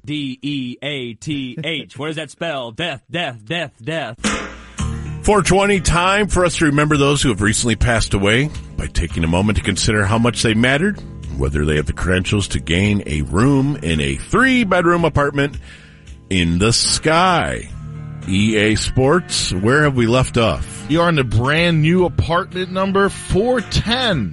D-E-A-T-H. What does that spell? Death, death, death, death. 420, time for us to remember those who have recently passed away by taking a moment to consider how much they mattered, whether they have the credentials to gain a room in a 3-bedroom apartment in the sky. EA Sports, where have we left off? You are in the brand new apartment number 410.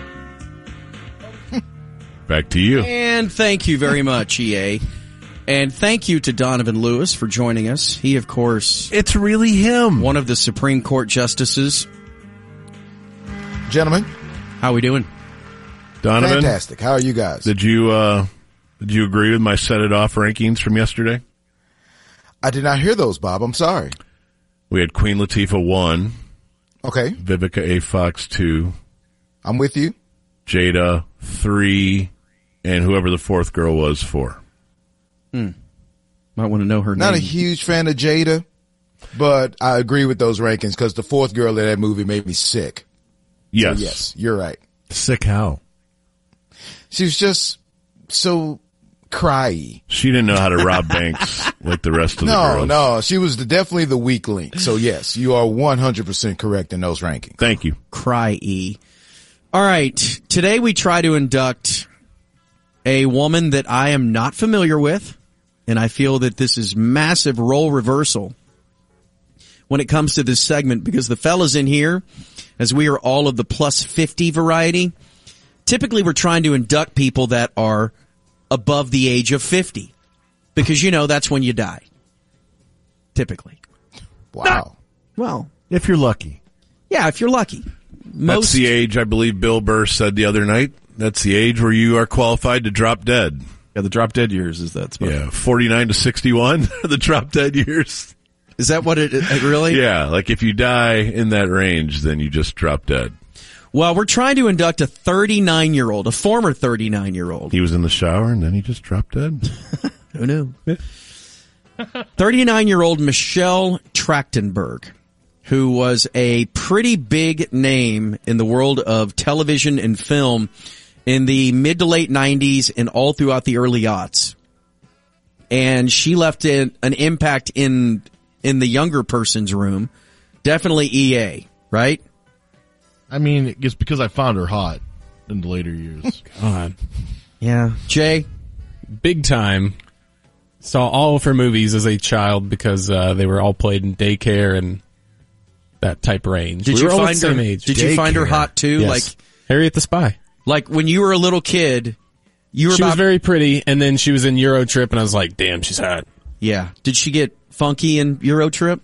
Back to you. And thank you very much, EA. And thank you to Donovan Lewis for joining us. He, of course, It's really him. one of the Supreme Court justices. Gentlemen, How we doing? Donovan, fantastic. How are you guys? did you agree with my set it off rankings from yesterday? I did not hear those, Bob. I'm sorry. We had Queen Latifah 1, Okay, Vivica A. Fox 2, I'm with you. Jada 3, and whoever the fourth girl was 4. Might want to know her Not a name. huge fan of Jada, but I agree with those rankings because the fourth girl in that movie made me sick. Yes. So yes, you're right. Sick how? She was just so cryy. She didn't know how to rob banks like the rest of the girls. No, she was definitely the weak link. So yes, you are 100% correct in those rankings. Thank you. Cry-E. All right. Today we try to induct a woman that I am not familiar with, and I feel that this is massive role reversal when it comes to this segment because the fellas in here, as we are all of the plus 50 variety, typically we're trying to induct people that are above the age of 50 because, you know, that's when you die. Typically. Wow. Well, If you're lucky. yeah, if you're lucky. That's the age, I believe Bill Burr said the other night. That's the age where you are qualified to drop dead. Yeah, the drop dead years is that special. Yeah, 49 to 61, the drop dead years. Is that what it really? Yeah, like if you die in that range, then you just drop dead. Well, we're trying to induct a 39-year-old, a former 39-year-old. He was in the shower and then he just dropped dead. Who knew? 39-year-old Michelle Trachtenberg, who was a pretty big name in the world of television and film in the mid to late 90s and all throughout the early aughts. And she left an impact in the younger person's room. Definitely EA, right? I mean, it's because I found her hot in the later years. God. Yeah. Jay? Big time. Saw all of her movies as a child because they were all played in daycare and that type range. Did We you were all find the same her? age. Did you find her hot too? Yes. Harriet the Spy. Like when you were a little kid, you were She was about very pretty, and then she was in Euro Trip, and I was like, damn, she's hot. yeah. Did she get funky in Euro Trip?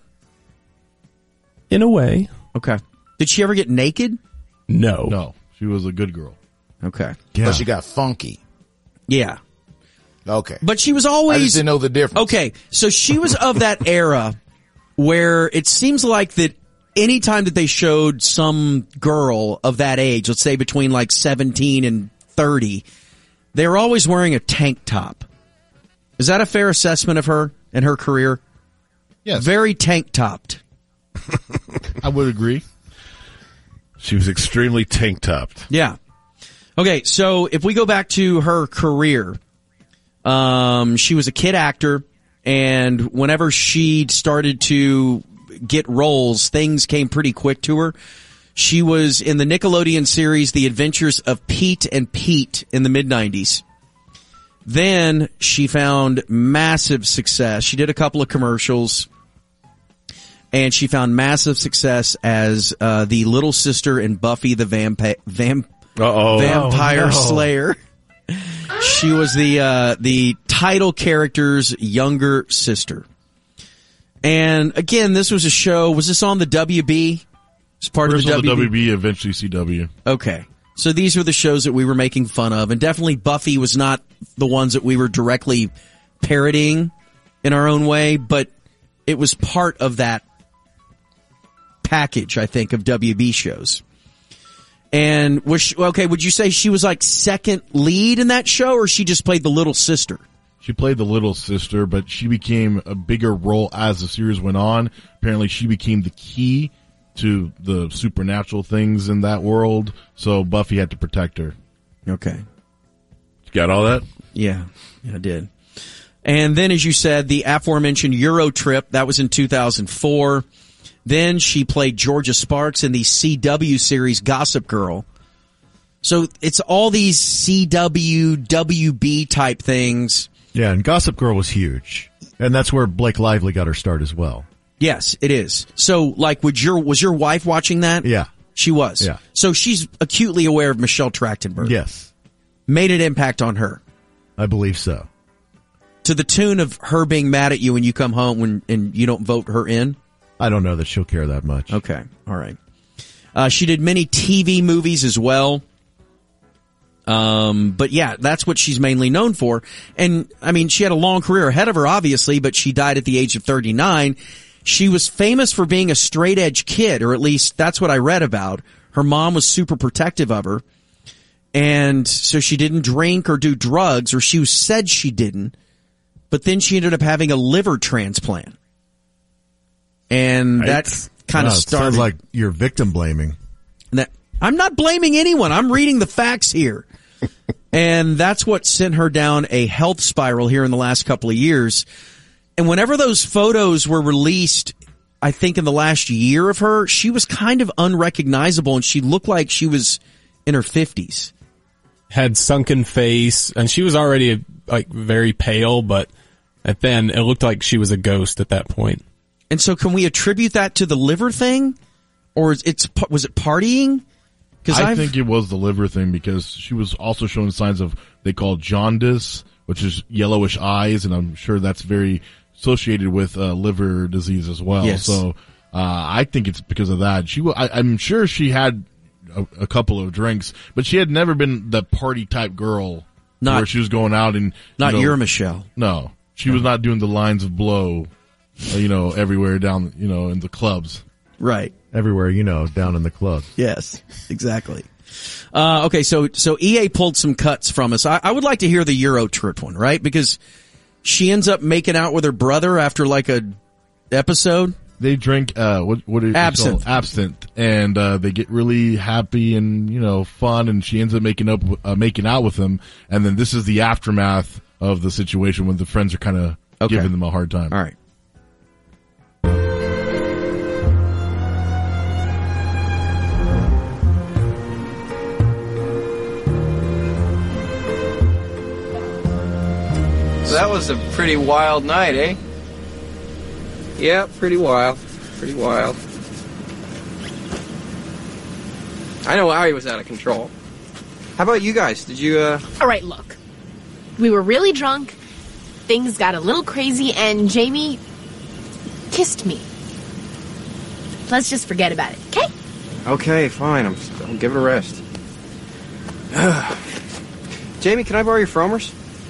In a way. Okay. Did she ever get naked? No. No, she was a good girl. Okay. But she got funky. Yeah. Okay. But she was I just always didn't know the difference. okay. So she was of that era where it seems like that anytime that they showed some girl of that age, let's say between like 17 and 30, they were always wearing a tank top. Is that a fair assessment of her and her career? Yes, Very tank topped. I would agree. She was extremely tank topped. Yeah. Okay, so if we go back to her career, she was a kid actor, and whenever she started to get roles, things came pretty quick to her. She was in the Nickelodeon series The Adventures of Pete and Pete in the mid-90s. Then she found massive success. She did a couple of commercials, and she found massive success as the little sister in Buffy the Vampire Slayer. She was the title character's younger sister. And again, this was a show. Was this on the WB? It's part First of on the the WB. WB, eventually CW. Okay. So these were the shows that we were making fun of, and definitely Buffy was not the ones that we were directly parodying in our own way, but it was part of that package, I think, of WB shows. And was she, okay, would you say she was like second lead in that show, or she just played the little sister? She played the little sister, but she became a bigger role as the series went on. Apparently, she became the key to the supernatural things in that world, so Buffy had to protect her. Okay. You got all that? Yeah, I did. And then, as you said, the aforementioned Euro Trip, that was in 2004. Then she played Georgia Sparks in the CW series Gossip Girl. So it's all these CW, WB type things. Yeah, and Gossip Girl was huge. And that's where Blake Lively got her start as well. Yes, it is. So, like, was your wife watching that? Yeah. She was? Yeah. So she's acutely aware of Michelle Trachtenberg? Yes. Made an impact on her? I believe so. To the tune of her being mad at you when you come home and you don't vote her in? I don't know that she'll care that much. Okay. All right. She did many TV movies as well. But yeah, that's what she's mainly known for. And I mean, she had a long career ahead of her, obviously, but she died at the age of 39. She was famous for being a straight edge kid, or at least that's what I read about. Her mom was super protective of her. And so she didn't drink or do drugs, or she said she didn't. But then she ended up having a liver transplant. And that kind of started. Sounds like you're victim blaming. I'm not blaming anyone. I'm reading the facts here. And that's what sent her down a health spiral here in the last couple of years. And whenever those photos were released, I think in the last year of her, she was kind of unrecognizable and she looked like she was in her 50s. Had sunken face, and she was already like very pale, but then it looked like she was a ghost at that point. And so can we attribute that to the liver thing? Or was it partying? I think it was the liver thing because she was also showing signs of, they call jaundice, which is yellowish eyes, and I'm sure that's very associated with liver disease as well. Yes. So I think it's because of that. I'm sure she had a couple of drinks, but she had never been the party type girl where she was going out and your Michelle. No, she was not doing the lines of blow, everywhere down, in the clubs. Right. Everywhere, down in the club. Yes, exactly. Okay, so EA pulled some cuts from us. I would like to hear the Euro Trip one, right? Because she ends up making out with her brother after like a episode. They drink what is absinthe. Absinthe, and they get really happy and fun, and she ends up making out with him, and then this is the aftermath of the situation when the friends are kind of giving them a hard time. All right. So that was a pretty wild night, eh? Yeah, pretty wild. Pretty wild. I know Howie was out of control. How about you guys? Did you, All right, look. We were really drunk, things got a little crazy, and Jamie kissed me. Let's just forget about it, okay? Okay, fine. I'll give it a rest. Jamie, can I borrow your Fromers?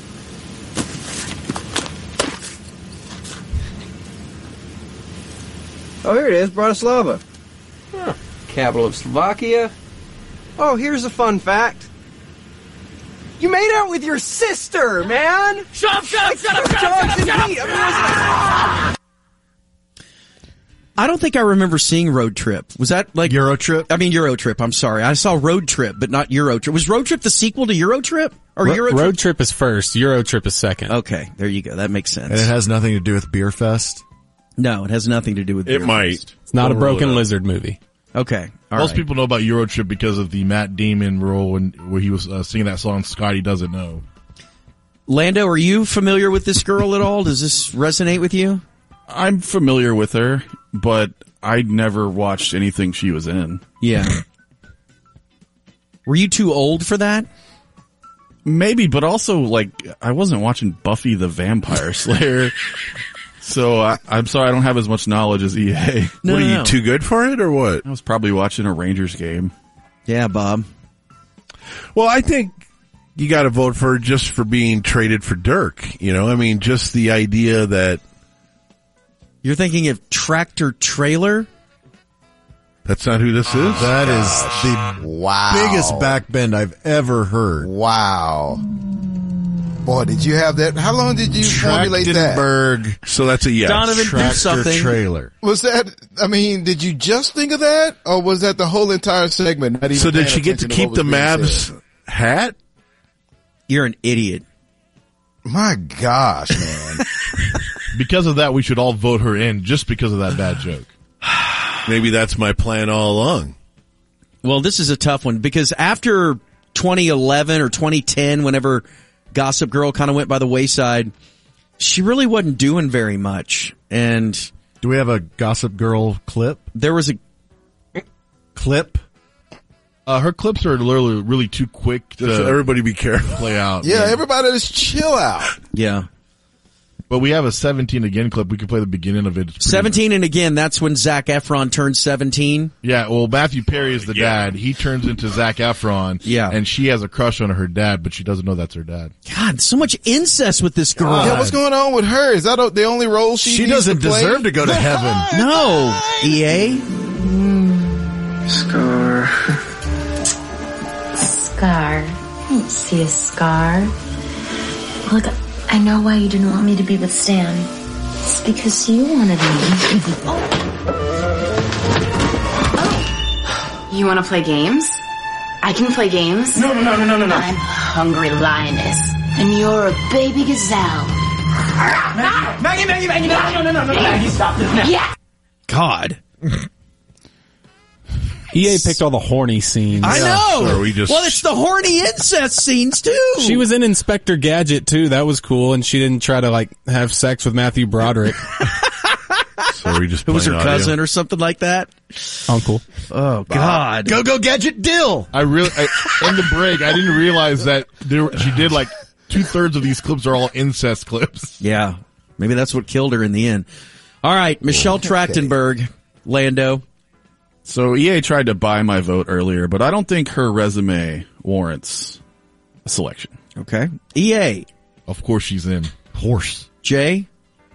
Oh, here it is, Bratislava. Huh. Capital of Slovakia. Oh, here's a fun fact. You made out with your sister, man! Shut up! I don't think I remember seeing Road Trip. Was that like Euro Trip? I mean Euro Trip, I'm sorry. I saw Road Trip, but not Euro Trip. Was Road Trip the sequel to Euro Trip? Or Euro Trip? Road Trip is first, Euro Trip is second. Okay, there you go. That makes sense. And it has nothing to do with Beer Fest? No, it has nothing to do with It Beer might. Fest. It's not a Broken Lizard movie. Okay. All Most right. people know about Euro Trip because of the Matt Damon role where he was singing that song Scotty Doesn't Know. Lando, are you familiar with this girl at all? Does this resonate with you? I'm familiar with her, but I never watched anything she was in. Yeah. Were you too old for that? Maybe, but also, like, I wasn't watching Buffy the Vampire Slayer. So I'm sorry, I don't have as much knowledge as EA. No, what are no. you too good for it or what? I was probably watching a Rangers game. Yeah, Bob. Well, I think you got to vote for her just for being traded for Dirk. I mean, just the idea that You're thinking of Tractor Trailer? that's not who this is. That is the biggest backbend I've ever heard. Wow. Boy, did you have that? How long did you formulate that? Trachtenberg So that's a yes. Donovan, do tractor something. trailer. Was that, did you just think of that? Or was that the whole entire segment? Not even So did paying she get to attention keep what the was being Mavs said? hat? You're an idiot. My gosh, man. Because of that, we should all vote her in just because of that bad joke. Maybe that's my plan all along. Well, this is a tough one because after 2011 or 2010, whenever Gossip Girl kind of went by the wayside, she really wasn't doing very much. And do we have a Gossip Girl clip? There was a clip. Her clips are literally really too quick to everybody be careful. Play out. Yeah, everybody just chill out. Yeah. But we have a 17 again clip. We can play the beginning of it. 17 and again, that's when Zac Efron turned 17. Yeah, well, Matthew Perry is the dad. He turns into Zac Efron. Yeah. And she has a crush on her dad, but she doesn't know that's her dad. God, so much incest with this girl. Yeah, what's going on with her? Is that the only role she doesn't to play? deserve to go to heaven. No, EA. Scar. Scar. I don't see a scar. Look, I know why you didn't want me to be with Stan. It's because you wanted me. You want to play games? I can play games. No. I'm hungry lioness, and you're a baby gazelle. Maggie, no. Maggie, stop this now. Yeah. God. EA picked all the horny scenes. I know. So well, it's the horny incest scenes too. She was in Inspector Gadget too. That was cool, and she didn't try to have sex with Matthew Broderick. So we just It was her audio. cousin or something like that. Uncle. Oh God. Go Gadget Dill. In the break, I didn't realize that she did 2/3 of these clips are all incest clips. Yeah. Maybe that's what killed her in the end. All right, Michelle Trachtenberg, Lando. So EA tried to buy my vote earlier, but I don't think her resume warrants a selection. Okay. EA. Of course she's in. Horse. Jay.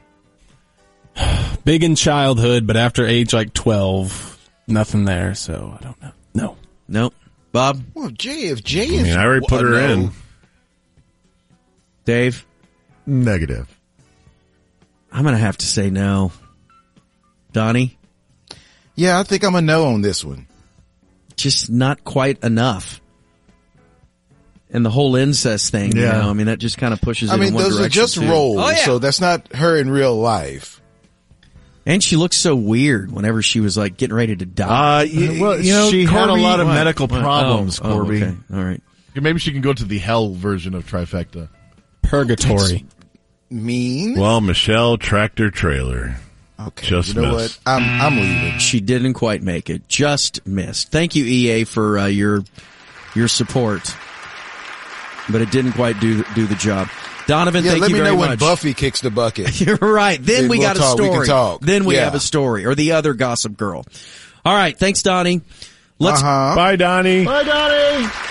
Big in childhood, but after age 12, nothing there. So I don't know. No. Bob. Well, Jay, if Jay is, I already put her in. Dave. Negative. I'm gonna have to say no. Donnie. Yeah, I think I'm a no on this one. Just not quite enough. And the whole incest thing, Yeah. that just kind of pushes it I mean, in one those direction. are just too. roles, Oh, yeah. so that's not her in real life. And she looks so weird whenever she was getting ready to die. She had a lot of medical problems, Corby. Okay. All right. Maybe she can go to the hell version of Trifecta. Purgatory. Mean? Well, Michelle Tractor Trailer. Okay. Just you know missed. what? I'm leaving. She didn't quite make it. Just missed. Thank you, EA, for your support. But it didn't quite do the job. Donovan, Yeah, thank let you me very know much. when Buffy kicks the bucket. You're right. Then we we'll got a talk. We story. can talk. Then we Yeah. have a story. Or the other Gossip Girl. All right. Thanks, Donnie. Let's Bye, Donnie. Bye, Donnie.